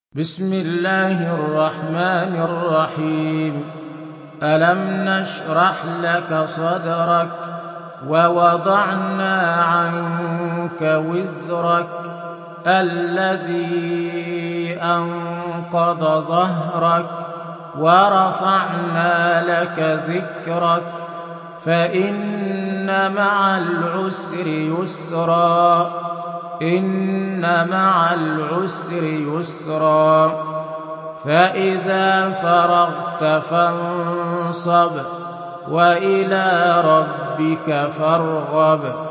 بسم الله الرحمن الرحيم ألم نشرح لك صدرك ووضعنا عنك وزرك الذي أنقض ظهرك ورفعنا لك ذكرك فإن مع العسر يسرا إن مع العسر يسرا فإذا فرغت فانصب وإلى ربك فارغب